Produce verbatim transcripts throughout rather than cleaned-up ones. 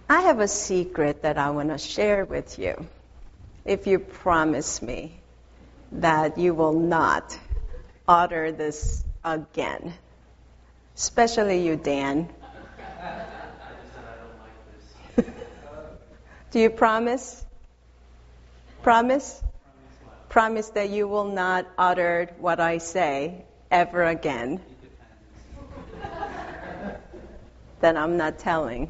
I have a secret that I want to share with you. If you promise me that you will not utter this again. Especially you, Dan. Do you promise? Promise? Promise that you will not utter what I say ever again. Then I'm not telling.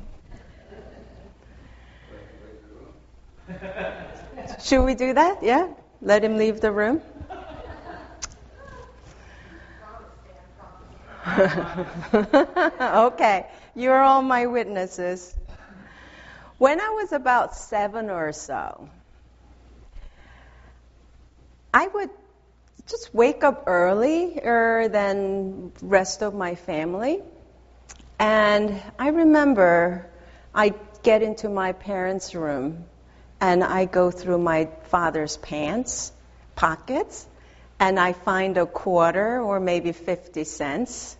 Should we do that? Yeah? Let him leave the room? Okay, you're all my witnesses. When I was about seven or so, I would just wake up earlier than the rest of my family. And I remember I'd get into my parents' room and I go through my father's pants, pockets, and I find a quarter or maybe fifty cents.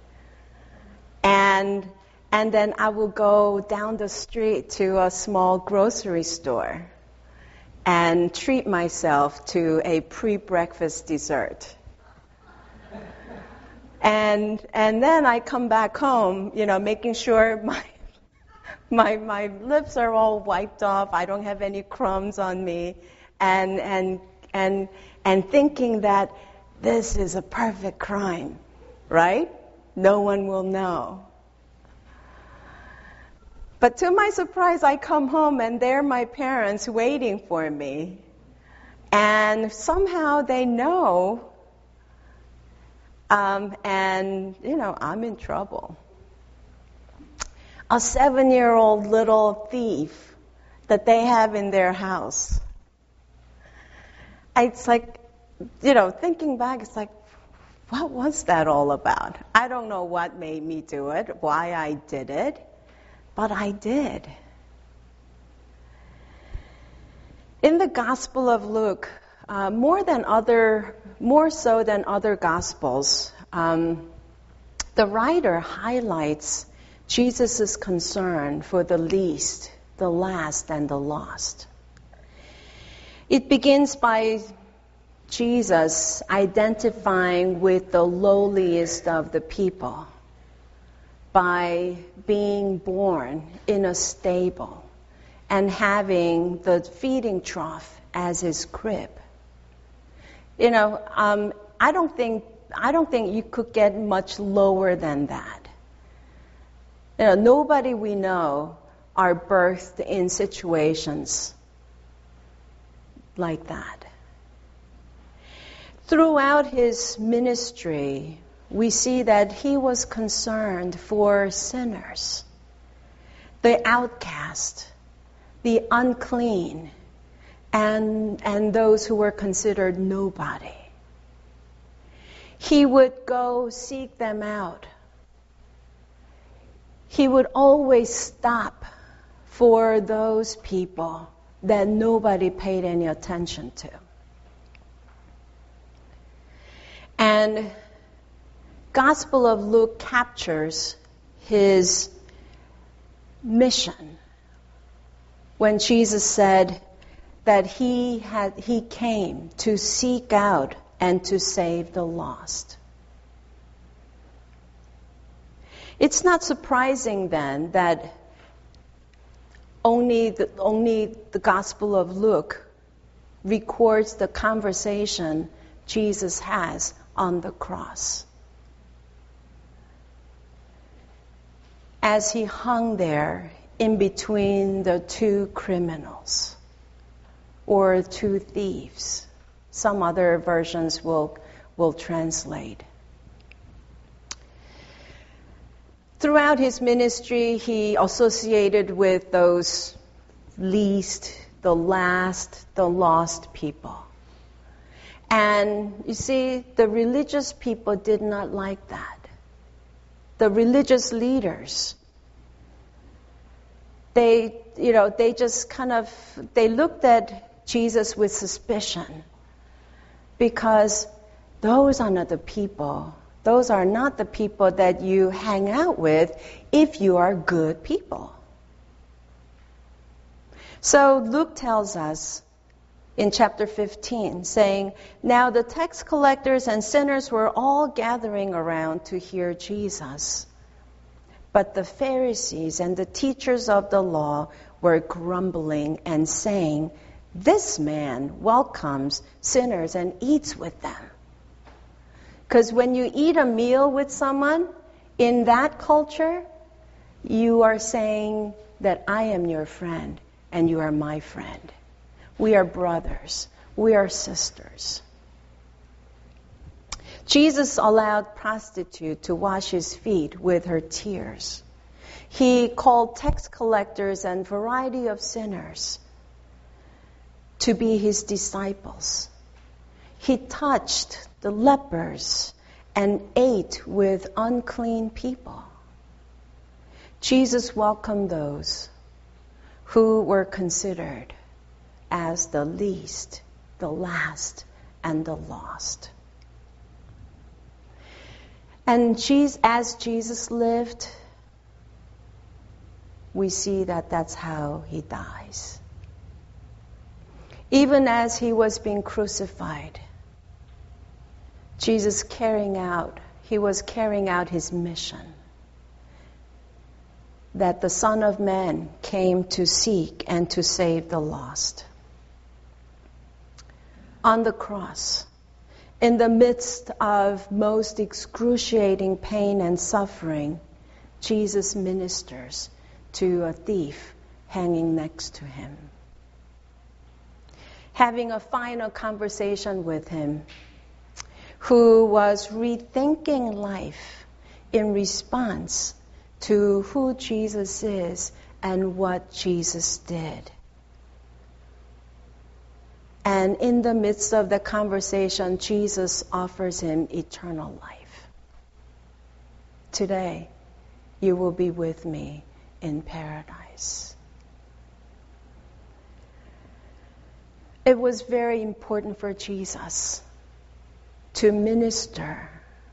And and then I will go down the street to a small grocery store and treat myself to a pre-breakfast dessert. And and then I come back home, you know, making sure my my my lips are all wiped off, I don't have any crumbs on me, and and and and thinking that this is a perfect crime, right? No one will know. But to my surprise, I come home and there are my parents waiting for me. And somehow they know, um, and, you know, I'm in trouble. A seven-year-old little thief that they have in their house. It's like, you know, thinking back, it's like, what was that all about? I don't know what made me do it, why I did it, but I did. In the Gospel of Luke, uh, more than other, more so than other Gospels, um, the writer highlights Jesus' concern for the least, the last, and the lost. It begins by Jesus identifying with the lowliest of the people by being born in a stable and having the feeding trough as his crib. You know, um, I don't think I don't think you could get much lower than that. You know, nobody we know are birthed in situations like that. Throughout his ministry, we see that he was concerned for sinners, the outcast, the unclean, and, and those who were considered nobody. He would go seek them out. He would always stop for those people that nobody paid any attention to. And Gospel of Luke captures his mission when Jesus said that he had he came to seek out and to save the lost. It's not surprising then that only the, only the Gospel of Luke records the conversation Jesus has on the cross. As he hung there in between the two criminals or two thieves. Some other versions will, will translate. Throughout his ministry, he associated with those least, the last, the lost people. And you see, the religious people did not like that. The religious leaders, they, you know, they just kind of, they looked at Jesus with suspicion because those are not the people. Those are not the people that you hang out with if you are good people. So Luke tells us in chapter fifteen, saying, "Now the tax collectors and sinners were all gathering around to hear Jesus. But the Pharisees and the teachers of the law were grumbling and saying, 'This man welcomes sinners and eats with them.'" Because when you eat a meal with someone, in that culture, you are saying that I am your friend and you are my friend. We are brothers. We are sisters. Jesus allowed prostitute to wash his feet with her tears. He called tax collectors and variety of sinners to be his disciples. He touched the lepers and ate with unclean people. Jesus welcomed those who were considered as the least, the last, and the lost. And Jesus, as Jesus lived, we see that that's how he dies. Even as he was being crucified, Jesus carrying out, he was carrying out his mission, that the Son of Man came to seek and to save the lost. On the cross, in the midst of most excruciating pain and suffering, Jesus ministers to a thief hanging next to him. Having a final conversation with him, who was rethinking life in response to who Jesus is and what Jesus did. And in the midst of the conversation, Jesus offers him eternal life. Today, you will be with me in paradise. It was very important for Jesus to minister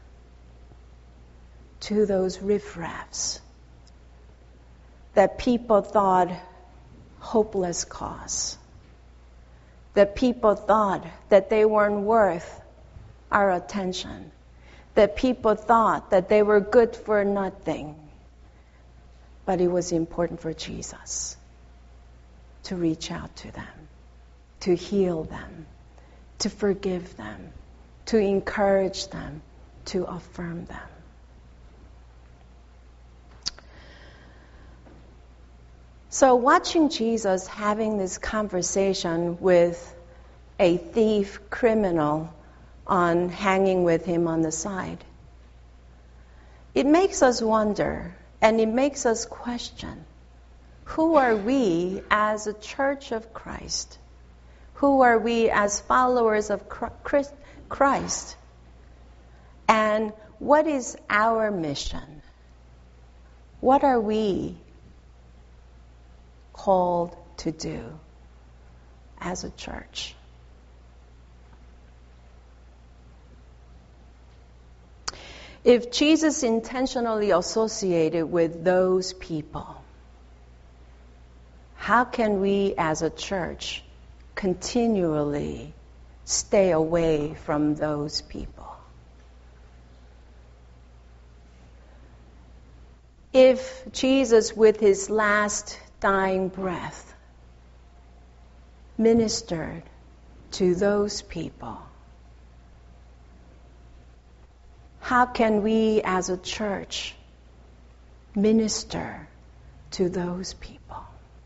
to those riffraffs that people thought hopeless cause, that people thought that they weren't worth our attention, that people thought that they were good for nothing. But it was important for Jesus to reach out to them, to heal them, to forgive them, to encourage them, to affirm them. So watching Jesus having this conversation with a thief criminal on hanging with him on the side, it makes us wonder and it makes us question, who are we as a church of Christ? Who are we as followers of Christ? And what is our mission? What are we called to do as a church? If Jesus intentionally associated with those people, how can we as a church continually stay away from those people? If Jesus, with his last dying breath, ministered to those people, how can we as a church minister to those people?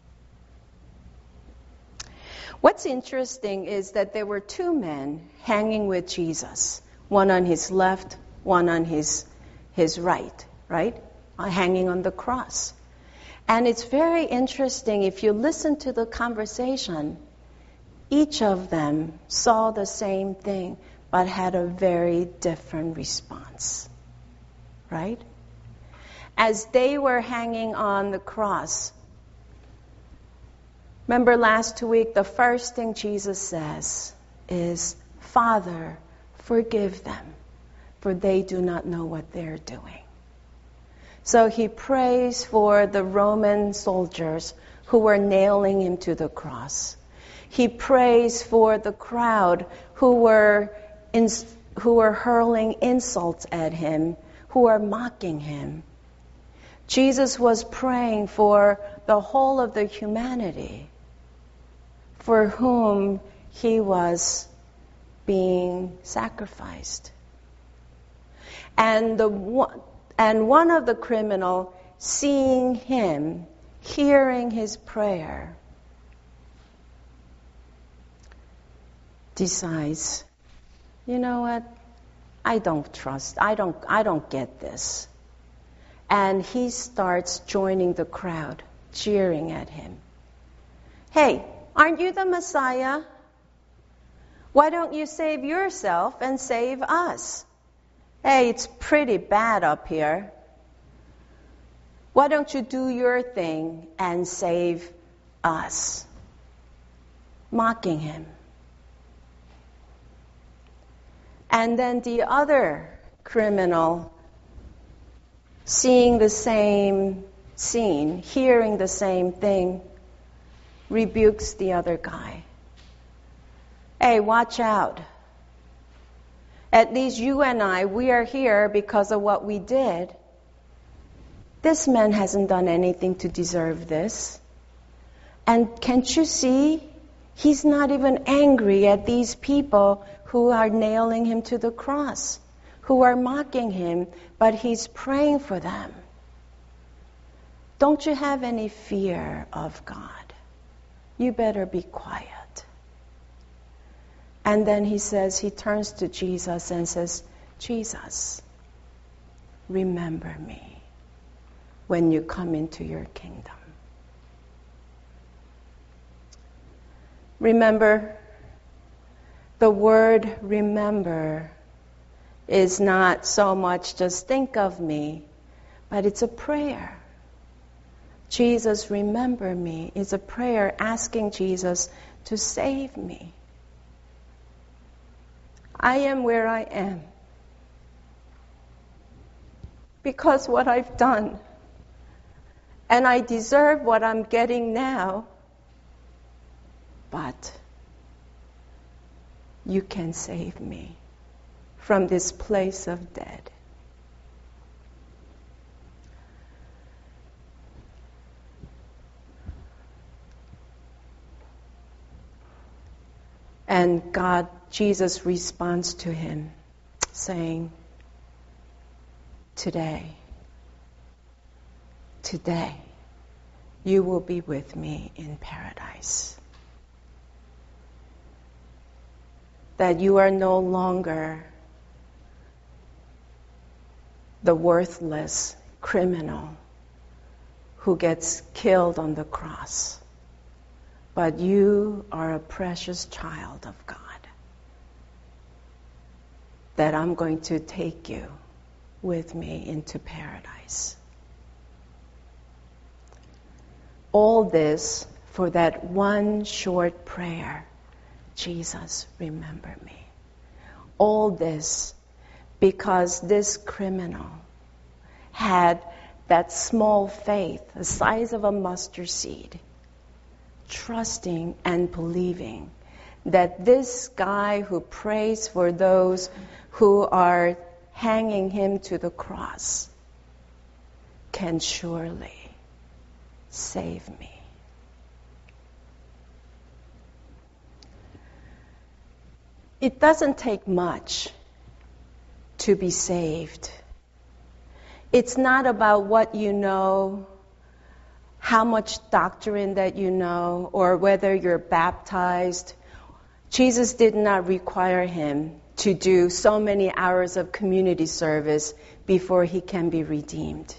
What's interesting is that there were two men hanging with Jesus, one on his left, one on his, his right, right? Hanging on the cross. And it's very interesting, if you listen to the conversation, each of them saw the same thing, but had a very different response, right? As they were hanging on the cross, remember last week, the first thing Jesus says is, "Father, forgive them, for they do not know what they're doing." So he prays for the Roman soldiers who were nailing him to the cross. He prays for the crowd who were in, who were hurling insults at him, who are mocking him. Jesus was praying for the whole of the humanity for whom he was being sacrificed. And the one, and one of the criminal, seeing him, hearing his prayer, decides, you know what? I don't trust. I don't I don't get this. And he starts joining the crowd, cheering at him. Hey, aren't you the Messiah? Why don't you save yourself and save us? Hey, it's pretty bad up here. Why don't you do your thing and save us? Mocking him. And then the other criminal, seeing the same scene, hearing the same thing, rebukes the other guy. Hey, watch out. At least you and I, we are here because of what we did. This man hasn't done anything to deserve this. And can't you see? He's not even angry at these people who are nailing him to the cross, who are mocking him, but he's praying for them. Don't you have any fear of God? You better be quiet. And then he says, he turns to Jesus and says, Jesus, remember me when you come into your kingdom. Remember, the word remember is not so much just think of me, but it's a prayer. Jesus, remember me is a prayer asking Jesus to save me. I am where I am because what I've done, and I deserve what I'm getting now, but you can save me from this place of death. And God, Jesus responds to him, saying, Today, today, you will be with me in paradise. That you are no longer the worthless criminal who gets killed on the cross, but you are a precious child of God. That I'm going to take you with me into paradise. All this for that one short prayer, Jesus, remember me. All this because this criminal had that small faith, the size of a mustard seed, trusting and believing that this guy who prays for those who are hanging him to the cross can surely save me. It doesn't take much to be saved. It's not about what you know, how much doctrine that you know, or whether you're baptized. Jesus did not require him to do so many hours of community service before he can be redeemed.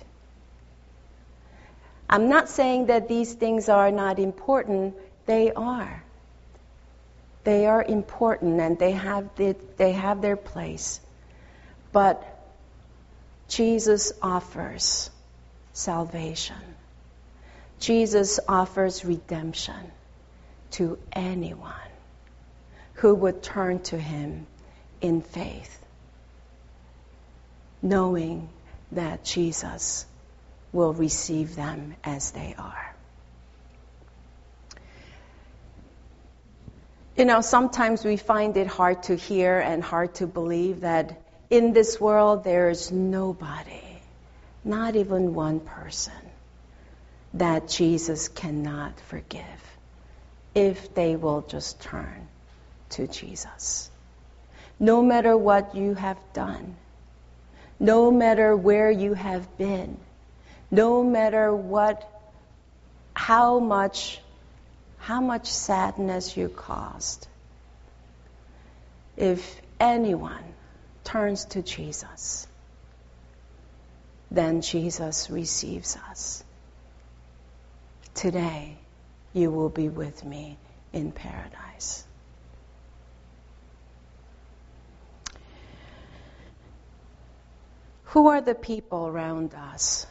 I'm not saying that these things are not important. They are. They are important and they have the, they have their place. But Jesus offers salvation. Jesus offers redemption to anyone who would turn to him in faith, knowing that Jesus will receive them as they are. You know, sometimes we find it hard to hear and hard to believe that in this world there is nobody, not even one person, that Jesus cannot forgive if they will just turn to Jesus. No matter what you have done, no matter where you have been, no matter what, how much, how much sadness you caused, if anyone turns to Jesus, then Jesus receives us. Today, you will be with me in paradise. Who are the people around us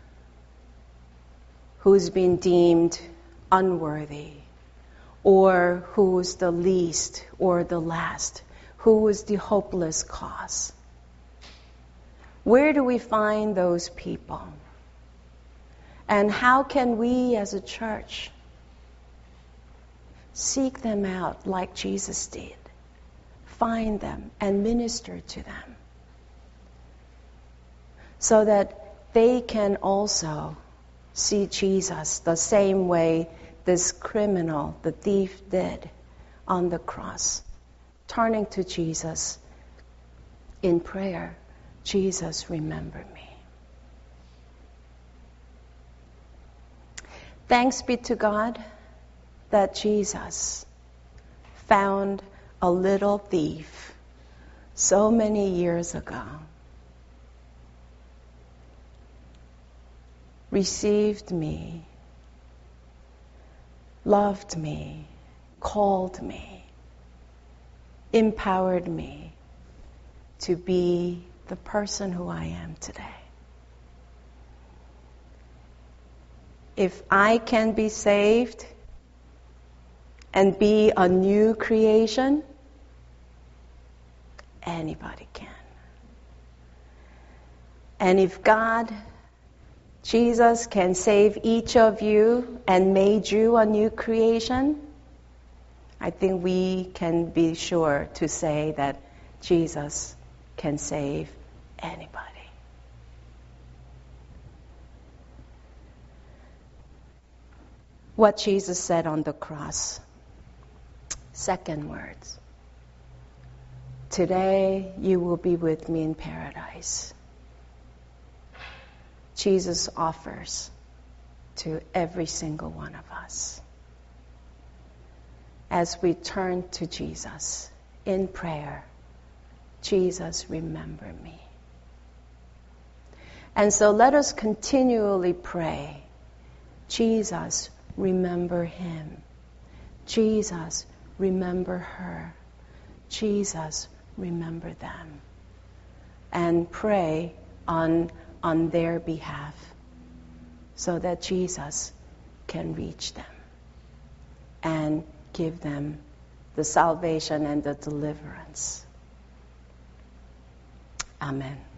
who's been deemed unworthy, or who's the least or the last, who is the hopeless cause? Where do we find those people? And how can we as a church seek them out like Jesus did? Find them and minister to them so that they can also see Jesus the same way this criminal, the thief, did on the cross, turning to Jesus in prayer. Jesus, remember me. Thanks be to God that Jesus found a little thief so many years ago, received me, loved me, called me, empowered me to be the person who I am today. If I can be saved and be a new creation, anybody can. And if God, Jesus, can save each of you and made you a new creation, I think we can be sure to say that Jesus can save anybody. What Jesus said on the cross. Second words. Today you will be with me in paradise. Jesus offers to every single one of us. As we turn to Jesus in prayer, Jesus, remember me. And so let us continually pray, Jesus, remember him. Jesus, remember her. Jesus, remember them. And pray on, on their behalf so that Jesus can reach them and give them the salvation and the deliverance. Amen.